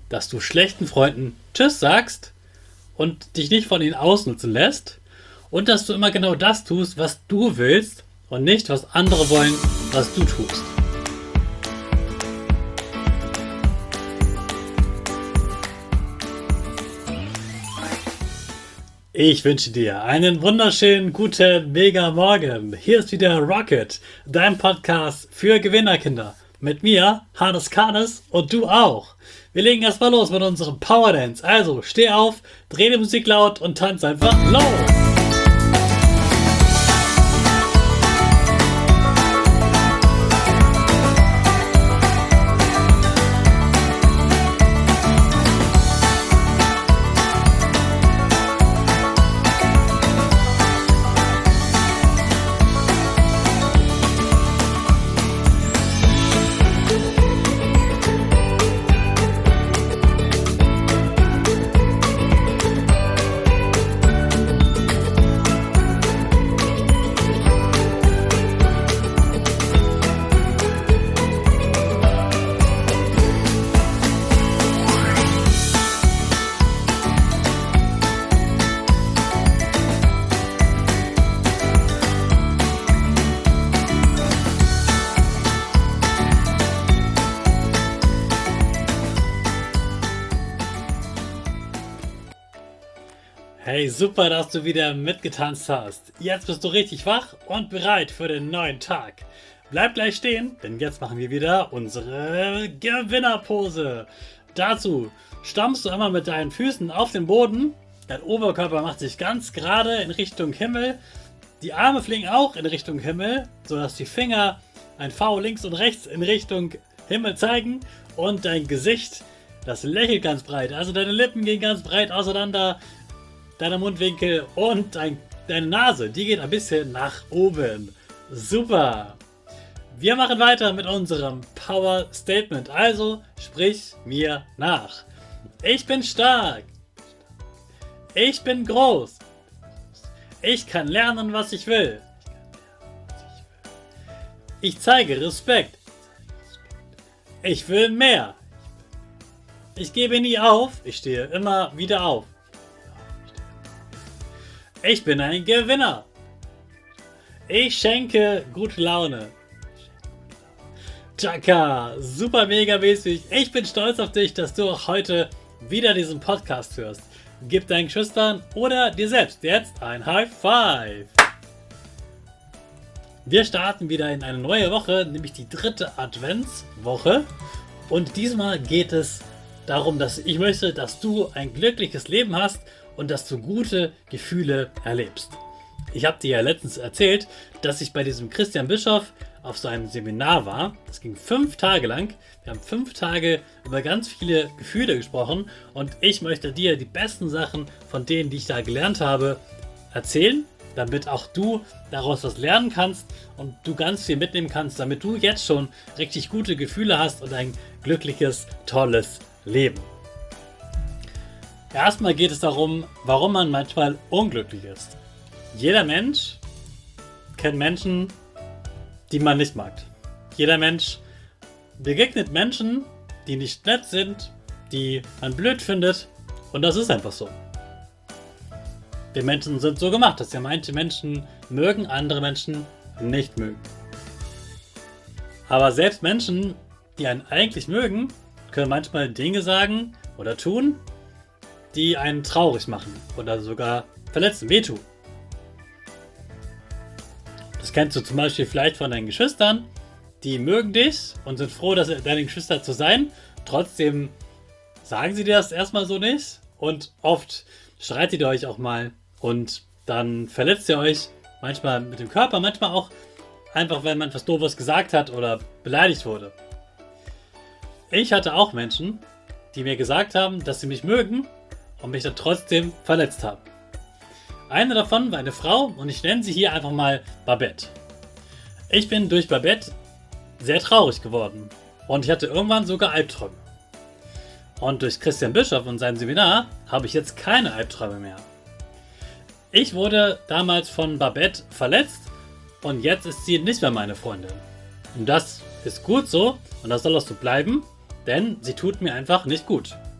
dass du schlechten Freunden Tschüss sagst und dich nicht von ihnen ausnutzen lässt und dass du immer genau das tust, was du willst und nicht, was andere wollen, was du tust. Ich wünsche dir einen wunderschönen, guten, mega Morgen. Hier ist wieder Rocket, dein Podcast für Gewinnerkinder. Mit mir, Hannes Karnes, und du auch. Wir legen erstmal los mit unserem Power Dance. Also, steh auf, dreh die Musik laut und tanz einfach los. Hey, super, dass du wieder mitgetanzt hast. Jetzt bist du richtig wach und bereit für den neuen Tag. Bleib gleich stehen, denn jetzt machen wir wieder unsere Gewinnerpose. Dazu stampfst du einmal mit deinen Füßen auf den Boden. Dein Oberkörper macht sich ganz gerade in Richtung Himmel. Die Arme fliegen auch in Richtung Himmel, sodass die Finger ein V links und rechts in Richtung Himmel zeigen. Und dein Gesicht, das lächelt ganz breit. Also deine Lippen gehen ganz breit auseinander. Deine Mundwinkel und deine Nase, die geht ein bisschen nach oben. Super! Wir machen weiter mit unserem Power Statement. Also sprich mir nach. Ich bin stark. Ich bin groß. Ich kann lernen, was ich will. Ich zeige Respekt. Ich will mehr. Ich gebe nie auf. Ich stehe immer wieder auf. Ich bin ein Gewinner. Ich schenke gute Laune. Chaka, super mega mäßig. Ich bin stolz auf dich, dass du auch heute wieder diesen Podcast hörst. Gib deinen Geschwistern oder dir selbst jetzt ein High Five. Wir starten wieder in eine neue Woche, nämlich die 3. Adventswoche. Und diesmal geht es darum, dass ich möchte, dass du ein glückliches Leben hast und dass du gute Gefühle erlebst. Ich habe dir ja letztens erzählt, dass ich bei diesem Christian Bischoff auf so einem Seminar war. Das ging 5 Tage lang. Wir haben 5 Tage über ganz viele Gefühle gesprochen und ich möchte dir die besten Sachen von denen, die ich da gelernt habe, erzählen, damit auch du daraus was lernen kannst und du ganz viel mitnehmen kannst, damit du jetzt schon richtig gute Gefühle hast und ein glückliches, tolles Leben. Erstmal geht es darum, warum man manchmal unglücklich ist. Jeder Mensch kennt Menschen, die man nicht mag. Jeder Mensch begegnet Menschen, die nicht nett sind, die man blöd findet und das ist einfach so. Wir Menschen sind so gemacht, dass ja manche Menschen mögen, andere Menschen nicht mögen. Aber selbst Menschen, die einen eigentlich mögen, können manchmal Dinge sagen oder tun, die einen traurig machen oder sogar verletzen, wehtun. Das kennst du zum Beispiel vielleicht von deinen Geschwistern, die mögen dich und sind froh, dass deine Geschwister zu sein. Trotzdem sagen sie dir das erstmal so nicht und oft streitet ihr euch auch mal und dann verletzt ihr euch manchmal mit dem Körper, manchmal auch einfach, wenn man etwas Doofes gesagt hat oder beleidigt wurde. Ich hatte auch Menschen, die mir gesagt haben, dass sie mich mögen und mich dann trotzdem verletzt haben. Eine davon war eine Frau und ich nenne sie hier einfach mal Babette. Ich bin durch Babette sehr traurig geworden und ich hatte irgendwann sogar Albträume. Und durch Christian Bischoff und sein Seminar habe ich jetzt keine Albträume mehr. Ich wurde damals von Babette verletzt und jetzt ist sie nicht mehr meine Freundin. Und das ist gut so und das soll auch so bleiben, denn sie tut mir einfach nicht gut.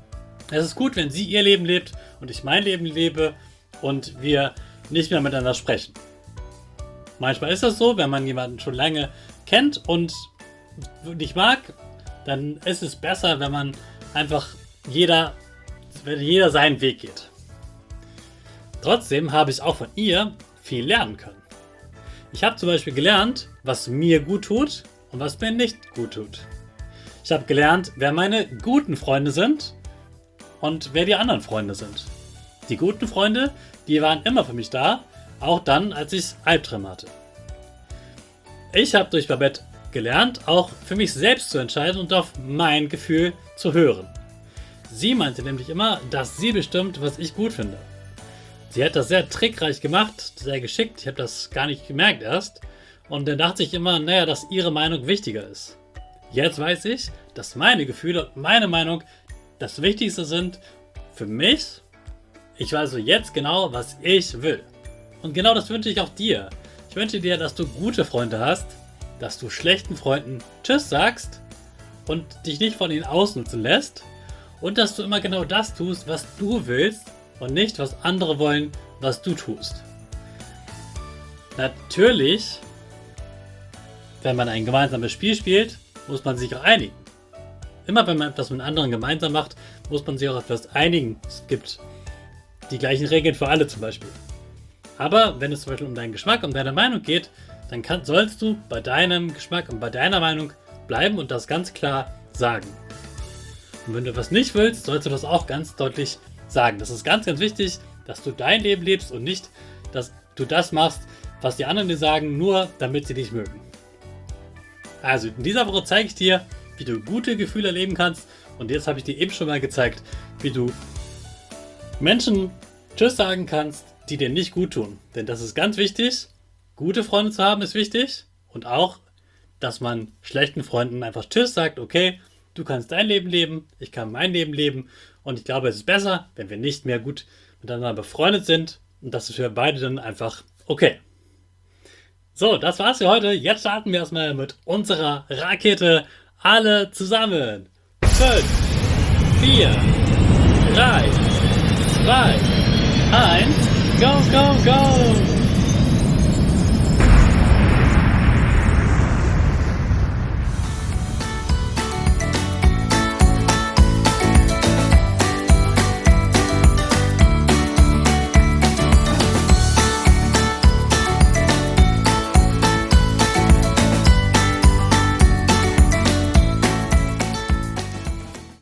Es ist gut, wenn sie ihr Leben lebt und ich mein Leben lebe und wir nicht mehr miteinander sprechen. Manchmal ist das so, wenn man jemanden schon lange kennt und nicht mag, dann ist es besser, wenn man einfach jeder seinen Weg geht. Trotzdem habe ich auch von ihr viel lernen können. Ich habe zum Beispiel gelernt, was mir gut tut und was mir nicht gut tut. Ich habe gelernt, wer meine guten Freunde sind und wer die anderen Freunde sind. Die guten Freunde, die waren immer für mich da, auch dann, als ich Albträume hatte. Ich habe durch Babette gelernt, auch für mich selbst zu entscheiden und auf mein Gefühl zu hören. Sie meinte nämlich immer, dass sie bestimmt, was ich gut finde. Sie hat das sehr trickreich gemacht, sehr geschickt, ich habe das gar nicht gemerkt erst. Und dann dachte ich immer, dass ihre Meinung wichtiger ist. Jetzt weiß ich, dass meine Gefühle und meine Meinung das Wichtigste sind für mich. Ich weiß also jetzt genau, was ich will. Und genau das wünsche ich auch dir. Ich wünsche dir, dass du gute Freunde hast, dass du schlechten Freunden Tschüss sagst und dich nicht von ihnen ausnutzen lässt und dass du immer genau das tust, was du willst und nicht, was andere wollen, was du tust. Natürlich, wenn man ein gemeinsames Spiel spielt, muss man sich auch einigen. Immer wenn man etwas mit anderen gemeinsam macht, muss man sich auch auf etwas einigen. Es gibt die gleichen Regeln für alle zum Beispiel. Aber wenn es zum Beispiel um deinen Geschmack, um deine Meinung geht, dann sollst du bei deinem Geschmack und bei deiner Meinung bleiben und das ganz klar sagen. Und wenn du was nicht willst, sollst du das auch ganz deutlich sagen. Das ist ganz, ganz wichtig, dass du dein Leben lebst und nicht, dass du das machst, was die anderen dir sagen, nur damit sie dich mögen. Also in dieser Woche zeige ich dir, wie du gute Gefühle erleben kannst. Und jetzt habe ich dir eben schon mal gezeigt, wie du Menschen Tschüss sagen kannst, die dir nicht gut tun. Denn das ist ganz wichtig. Gute Freunde zu haben ist wichtig. Und auch, dass man schlechten Freunden einfach Tschüss sagt. Okay, du kannst dein Leben leben, ich kann mein Leben leben. Und ich glaube, es ist besser, wenn wir nicht mehr gut miteinander befreundet sind. Und das ist für beide dann einfach okay. So, das war's für heute. Jetzt starten wir erstmal mit unserer Rakete. Alle zusammen. 5, 4, 3, 2, 1, go, go, go!